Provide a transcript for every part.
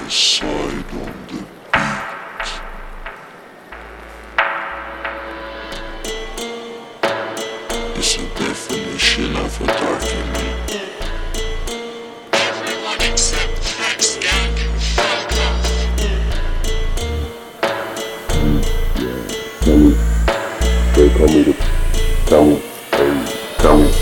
Side on the beat. It's a definition of a document. Everyone except Hex Gang, fuck off. They call me the Tommy.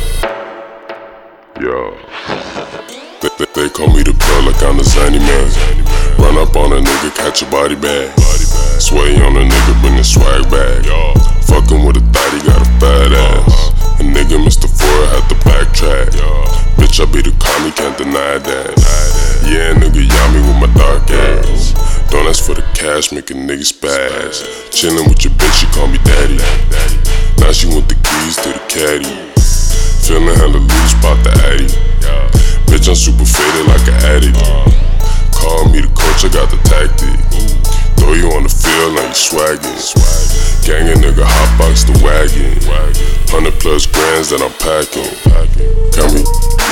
Yeah. They call me the plug like I'm the Zany man. Run up on a nigga, catch a body bag. Sway on a nigga, bring the swag back. Fucking with a thought, he got a fat ass. A nigga Mr. Ford had to backtrack. Bitch, I be the commie, can't deny that. Yeah, nigga, yummy with my dark ass. Don't ask for the cash, make a nigga spaz. Chillin' with your bitch, she call me daddy. Now she want the keys to the caddy. Feelin' hella loose, pop the addy. Bitch, I'm super faded like an addict. Call me the coach, I got the tactic. Throw you on the field, now you swaggin'. Gang a nigga, hotbox the wagon. 100+ grands that I'm packing. Come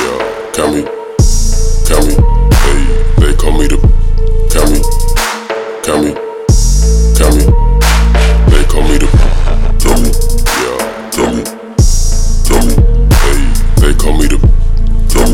me, hey, they call me the come me, they call me the come me, hey, they call me the come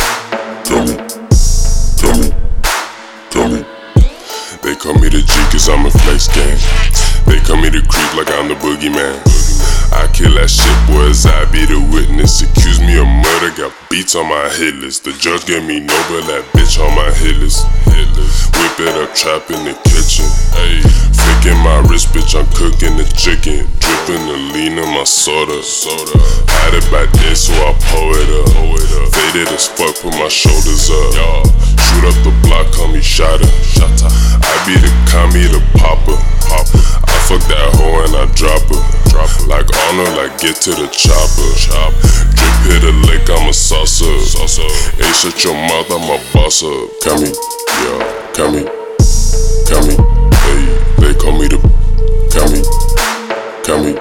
me. They call me the G cause I'm a flex gang. They call me the creep like I'm the boogeyman. I kill that shit, boys, I be the witness. Accuse me of murder, got beats on my hit list. The judge gave me no, but that bitch on my hit list. Whip it up, trap in the kitchen. Flicking my wrist, bitch, I'm cooking the chicken. Dripping the lean in my soda. Had it back there, so I pull it up. Faded as fuck, put my shoulders up. Shoot up the block, call me Shotta. I be the commie, the popper. I fuck that hoe and I drop her. Like Arnold, like get to the chopper. Drip hit a lick, I'm a saucer. Hey, shut your mouth, I'm a boss up. Come me, hey, they call me the come me.